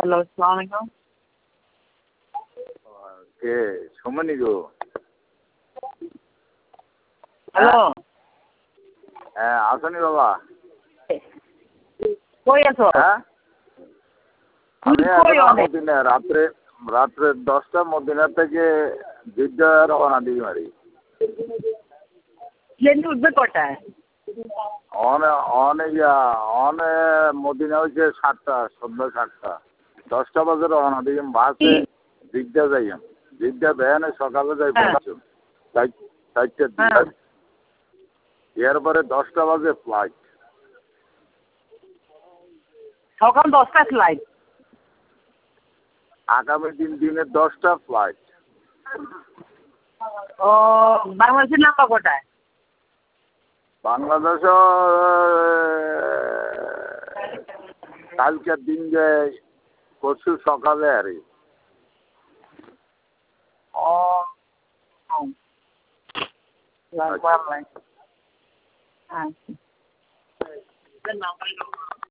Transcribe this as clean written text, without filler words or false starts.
Hello, আসসালামু আলাইকুম। কে সমনি গো? Hello, হ্যাঁ আসনি বাবা? কই আছো? হ্যাঁ তুমি আমি কই এখন অনেক? মদিনা রাত্রে 10টা মদিনা থেকে জিদ্দা রওনা দিই মারি। প্লেন উঠবে কটায়? অনে মদিনা হয়েছে 7টা, সন্ধ্যা 7টা। 10টা বাজে রওনা দিই বাসে জিদ্দা যাই। জিদ্দা ভ্যানে সকালে যাই হ্যাঁ। পৌঁছুন 4টার হ্যাঁ। দিকে। এরপরে 10টা বাজে ফ্লাইট। সকাল 10টা ফ্লাইট। আগামী দিনে 10টা ফ্লাইট। ও বাংলাদেশের নাম্বার কটায়? বাংলাদেশ কালকের দিন যায় পরশু সকালে আর কি। ও বাংলাদেশ। আচ্ছা।